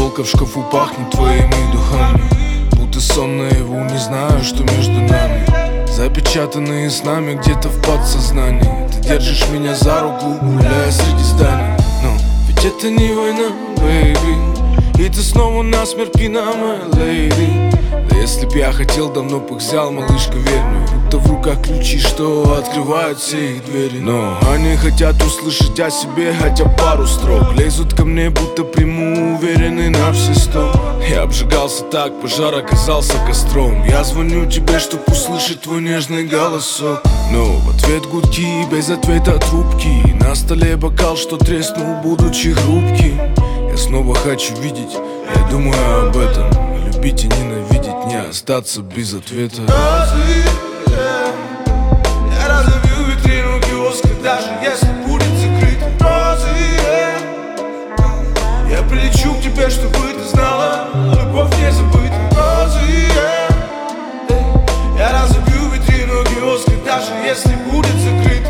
полка в шкафу пахнет твоими духами. Будто сон наяву, не знаю, что между нами. Запечатанные с нами где-то в подсознании. Ты держишь меня за руку, гуляя среди зданий. Но ведь это не война, бэйби, и ты снова насмерть пьяна, моя лейди. Да если б я хотел, давно б их взял, малышка, верь мне. Будто в руках ключи, что открывают все их двери. Но они хотят услышать о себе хотя пару строк. Лезут ко мне, будто приму, уверенный на все 100. Я обжигался так, пожар оказался костром. Я звоню тебе, чтоб услышать твой нежный голосок. Но в ответ гудки, без ответа трубки. На столе бокал, что треснул, будучи хрупким. Я снова хочу видеть, я думаю об этом. Любить и ненавидеть, не остаться без ответа. Я разобью витрину киоска, даже если будет закрыт. Я прилечу к тебе, чтобы ты знала, любовь не забыта. Я разобью витрину киоска, даже если будет закрыт.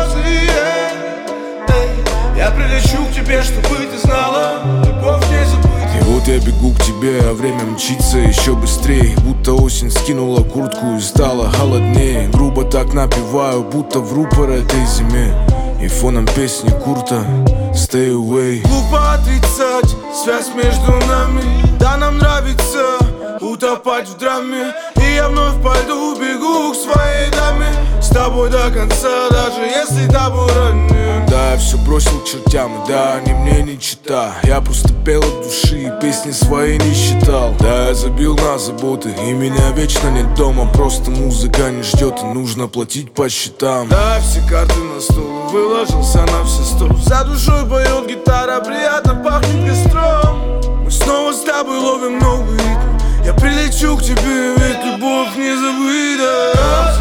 Я прилечу к тебе, чтобы ты знала, любовь не забыта. И вот я бегу к тебе, а время мчится еще быстрее. Будто осень скинула куртку и стало холоднее. Грубо так напеваю, будто в рупор этой зиме. И фоном песни Курта Stay Away. Глупо отрицать связь между нами. Да, нам нравится утопать в драме. И я вновь пойду, бегу к своей даме. С тобой до конца, даже если тобой ранен. Да, я все бросил к чертям, и да, они мне не чита. Я просто пел от души и песни свои не считал. Да, я забил на заботы, и меня вечно нет дома. Просто музыка не ждет, и нужно платить по счетам. Да, все карты на стол, выложился на все 100. За душой поет гитара, приятно пахнет костром. Мы снова с тобой ловим новый ритм. Я прилечу к тебе, ведь любовь не забыта.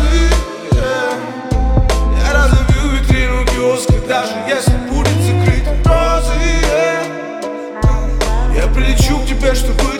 Я разобью витрину киоска, даже если будет закрыт. Я прилечу к тебе, чтобы